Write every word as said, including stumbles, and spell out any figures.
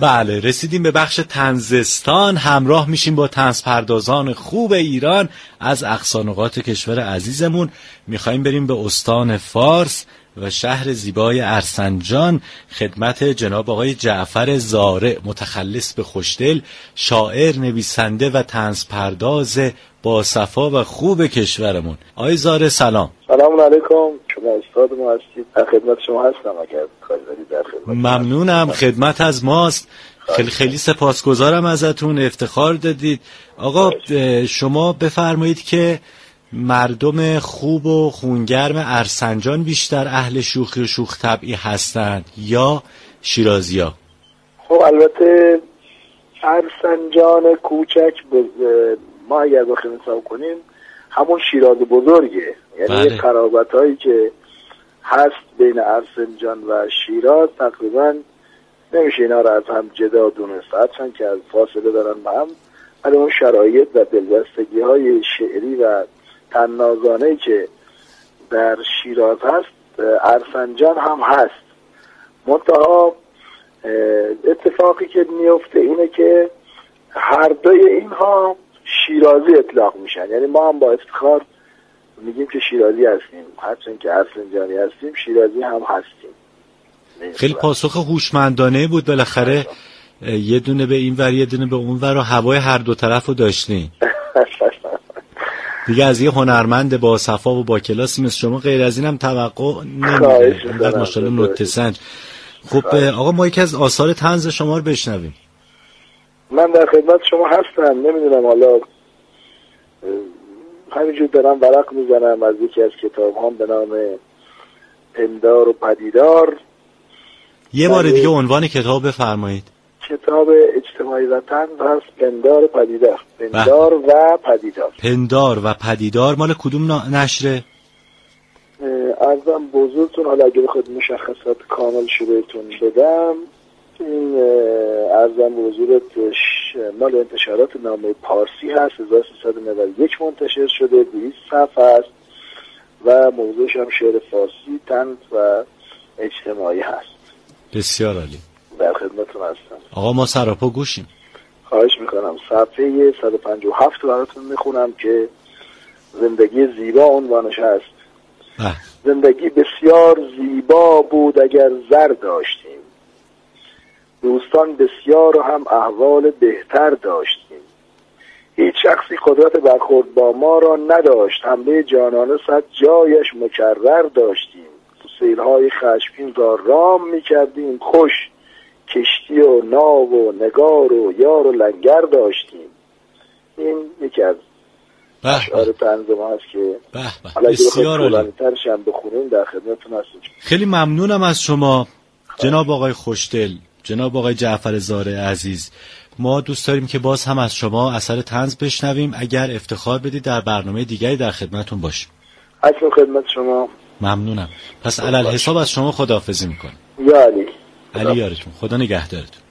بله، رسیدیم به بخش طنزستان. همراه میشیم با طنزپردازان خوب ایران از اقصا نقاط کشور عزیزمون. میخوایم بریم به استان فارس و شهر زیبای ارسنجان خدمت جناب آقای جعفر زارع، متخلص به خوشدل، شاعر، نویسنده و طنزپرداز با صفا و خوب کشورمون. آقای زارع سلام. سلام علیکم. شما استاد ما هستید، در خدمت شما هستم. اگر کاری دارید در خدمت. ممنونم، خدمت از ماست. خیلی خیلی سپاسگزارم ازتون، افتخار دادید. آقا شما بفرمایید که مردم خوب و خونگرم ارسنجان بیشتر اهل شوخی و شوخ طبعی هستند یا شیرازی‌ها؟ خب البته ارسنجان کوچک ما اگر بخوایم حساب کنیم همون شیراز بزرگه، یعنی بله. قرابت‌هایی که هست بین ارسنجان و شیراز تقریبا نمیشه اینا را از هم جدا دونست، هرچند که از فاصله دارن با هم، ولی اون شرایط و دلبستگی های شعری و تنازانه‌ای که در شیراز هست ارسنجان هم هست. منتها اتفاقی که میفته اینه که هر دوی اینها شیرازی اطلاق میشن، یعنی ما هم با افتخار میگیم که شیرازی هستیم، هرچند که ارسنجانی هستیم شیرازی هم هستیم. خیلی پاسخ هوشمندانه بود. بالاخره یه دونه به این ور یه دونه به اون ور و هوای هر دو طرف رو داشتین. دیگه از یه هنرمند با صفا و با کلاسی مثل شما غیر از اینم توقع نمیره. اینقدر ماشاءالله نکته سنج. خب آقا ما یکی از آثار طنز شما رو بشنویم. من در خدمت شما هستم. نمیدونم حالا همینجور دارم ورق میزنم از یکی از کتاب هم به نام پندار و پدیدار. یه بار دیگه عنوان کتاب بفرمایید. کتاب اجتماعی و طنز هست، پندار و پدیدار. پندار و پدیدار. پندار و پدیدار مال کدوم نشره؟ عرضم بزرگتون، حالا اگه بخواد مشخصات کامل شبهتون بدم، این عرضم بزرگت مال انتشارات نامه پارسی هست، هزار و سیصد و نود و یک منتشر شده، دویست صفحه است و موضوعش هم شعر فارسی، طنز و اجتماعی هست. بسیار عالی. در خدمتتون هستم. آقا ما سراپا گوشیم. خواهش میکنم. صفحه صد و پنجاه و هفت براتون میخونم که زندگی زیبا عنوانش هست. اه. زندگی بسیار زیبا بود اگر زر داشتیم، دوستان بسیار و هم احوال بهتر داشتیم، هیچ شخصی قدرت برخورد با ما را نداشت، حمله جانانه صد جایش مکرر داشتیم، سیل‌های خشمگین را رام می‌کردیم، خوش کشتی و ناو و نگار و یار و لنگر داشتیم. این یکی از اشعار طنز ما هست که حالا بسیار عالی. ترش هم بخونیم در خدمتتون هستیم. خیلی ممنونم از شما جناب آقای خوشدل، جناب آقای جعفر زارع عزیز. ما دوست داریم که باز هم از شما اثر طنز بشنویم، اگر افتخار بدید در برنامه دیگری در خدمتتون باشیم. اصلا خدمت شما. ممنونم. پس علل حساب از شما خداحافظی میکنم. یا علی. علی یارتون. خدا نگهدارتون.